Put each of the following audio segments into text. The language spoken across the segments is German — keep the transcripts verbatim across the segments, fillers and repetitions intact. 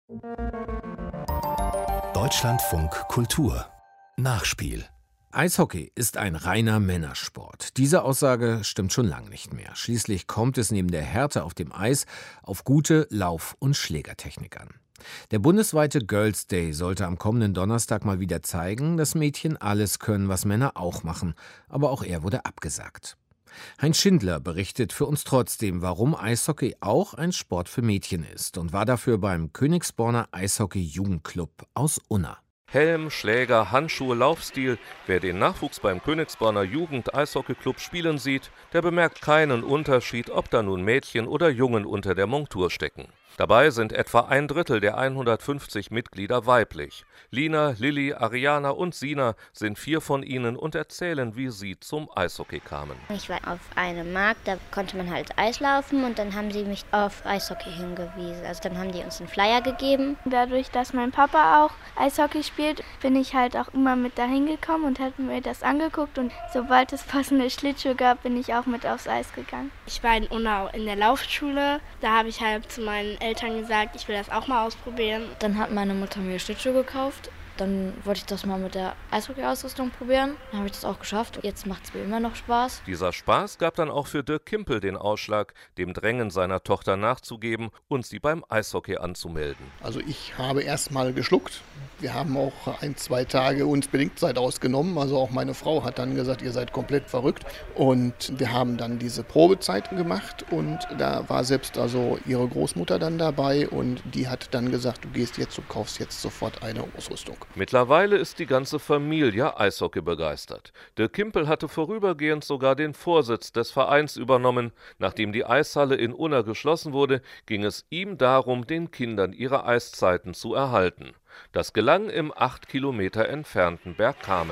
Deutschlandfunk Kultur Nachspiel. Eishockey ist ein reiner Männersport. Diese Aussage stimmt schon lange nicht mehr. Schließlich kommt es neben der Härte auf dem Eis auf gute Lauf- und Schlägertechnik an. Der bundesweite Girls Day sollte am kommenden Donnerstag mal wieder zeigen, dass Mädchen alles können, was Männer auch machen. Aber auch er wurde abgesagt. Heinz Schindler berichtet für uns trotzdem, warum Eishockey auch ein Sport für Mädchen ist und war dafür beim Königsborner Eishockey-Jugendclub aus Unna. Helm, Schläger, Handschuhe, Laufstil. Wer den Nachwuchs beim Königsborner Jugend-Eishockey-Club spielen sieht, der bemerkt keinen Unterschied, ob da nun Mädchen oder Jungen unter der Montur stecken. Dabei sind etwa ein Drittel der hundertfünfzig Mitglieder weiblich. Lina, Lilly, Ariana und Sina sind vier von ihnen und erzählen, wie sie zum Eishockey kamen. Ich war auf einem Markt, da konnte man halt Eis laufen und dann haben sie mich auf Eishockey hingewiesen. Also dann haben die uns einen Flyer gegeben. Dadurch, dass mein Papa auch Eishockey spielt, bin ich halt auch immer mit dahin gekommen und habe mir das angeguckt. Und sobald es passende Schlittschuhe gab, bin ich auch mit aufs Eis gegangen. Ich war in Unna in der Laufschule, da habe ich halt zu meinen Eltern gesagt, ich will das auch mal ausprobieren. Dann hat meine Mutter mir Schlittschuhe gekauft. Dann wollte ich das mal mit der Eishockey-Ausrüstung probieren. Dann habe ich das auch geschafft. Jetzt macht es mir immer noch Spaß. Dieser Spaß gab dann auch für Dirk Kimpel den Ausschlag, dem Drängen seiner Tochter nachzugeben und sie beim Eishockey anzumelden. Also ich habe erst mal geschluckt. Wir haben auch ein, zwei Tage uns bedingt Zeit ausgenommen. Also auch meine Frau hat dann gesagt, ihr seid komplett verrückt. Und wir haben dann diese Probezeiten gemacht und da war selbst also ihre Großmutter dann dabei und die hat dann gesagt, du gehst jetzt, du kaufst jetzt sofort eine Ausrüstung. Mittlerweile ist die ganze Familie Eishockey begeistert. Dirk Kimpel hatte vorübergehend sogar den Vorsitz des Vereins übernommen. Nachdem die Eishalle in Unna geschlossen wurde, ging es ihm darum, den Kindern ihre Eiszeiten zu erhalten. Das gelang im acht Kilometer entfernten Bergkamen.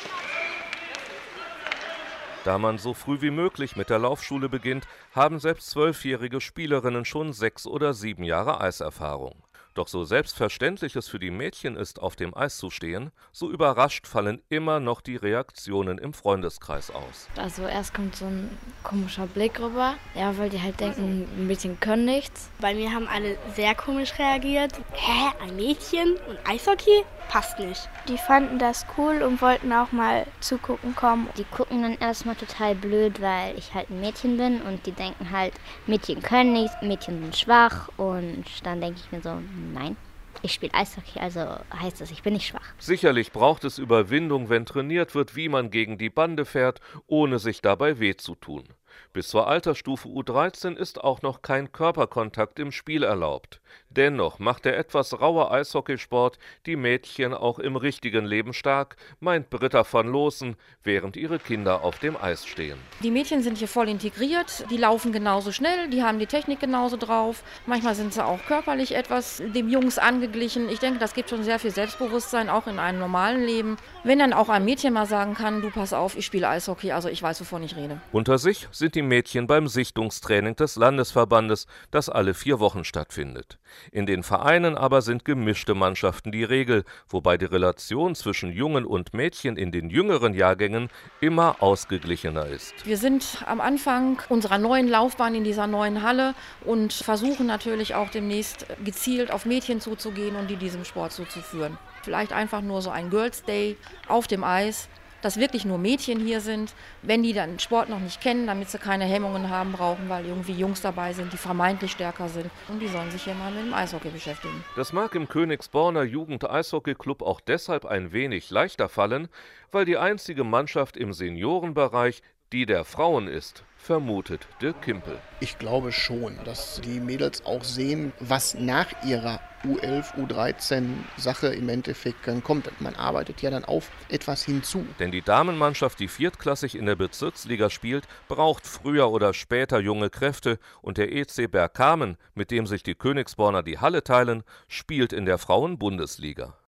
Da man so früh wie möglich mit der Laufschule beginnt, haben selbst zwölfjährige Spielerinnen schon sechs oder sieben Jahre Eiserfahrung. Doch so selbstverständlich es für die Mädchen ist, auf dem Eis zu stehen, so überrascht fallen immer noch die Reaktionen im Freundeskreis aus. Also erst kommt so ein komischer Blick rüber, ja, weil die halt denken, Mädchen können nichts. Bei mir haben alle sehr komisch reagiert. Hä, ein Mädchen und Eishockey? Passt nicht. Die fanden das cool und wollten auch mal zugucken kommen. Die gucken dann erstmal total blöd, weil ich halt ein Mädchen bin und die denken halt, Mädchen können nichts, Mädchen sind schwach und dann denke ich mir so, nein, ich spiele Eishockey, also heißt das, ich bin nicht schwach. Sicherlich braucht es Überwindung, wenn trainiert wird, wie man gegen die Bande fährt, ohne sich dabei weh zu tun. Bis zur Altersstufe U dreizehn ist auch noch kein Körperkontakt im Spiel erlaubt. Dennoch macht der etwas raue Eishockeysport die Mädchen auch im richtigen Leben stark, meint Britta van Loosen, während ihre Kinder auf dem Eis stehen. Die Mädchen sind hier voll integriert, die laufen genauso schnell, die haben die Technik genauso drauf. Manchmal sind sie auch körperlich etwas dem Jungs angeglichen. Ich denke, das gibt schon sehr viel Selbstbewusstsein, auch in einem normalen Leben. Wenn dann auch ein Mädchen mal sagen kann, du pass auf, ich spiele Eishockey, also ich weiß, wovon ich rede. Unter sich sind die Mädchen beim Sichtungstraining des Landesverbandes, das alle vier Wochen stattfindet. In den Vereinen aber sind gemischte Mannschaften die Regel, wobei die Relation zwischen Jungen und Mädchen in den jüngeren Jahrgängen immer ausgeglichener ist. Wir sind am Anfang unserer neuen Laufbahn in dieser neuen Halle und versuchen natürlich auch demnächst gezielt auf Mädchen zuzugehen und die diesem Sport zuzuführen. Vielleicht einfach nur so ein Girls Day auf dem Eis, dass wirklich nur Mädchen hier sind, wenn die dann Sport noch nicht kennen, damit sie keine Hemmungen haben brauchen, weil irgendwie Jungs dabei sind, die vermeintlich stärker sind. Und die sollen sich hier mal mit dem Eishockey beschäftigen. Das mag im Königsborner Jugend-Eishockey-Club auch deshalb ein wenig leichter fallen, weil die einzige Mannschaft im Seniorenbereich die der Frauen ist, vermutet Dirk Kimpel. Ich glaube schon, dass die Mädels auch sehen, was nach ihrer U elf, U dreizehn Sache im Endeffekt dann kommt. Man arbeitet ja dann auf etwas hinzu. Denn die Damenmannschaft, die viertklassig in der Bezirksliga spielt, braucht früher oder später junge Kräfte und der E C Bergkamen, mit dem sich die Königsborner die Halle teilen, spielt in der Frauenbundesliga.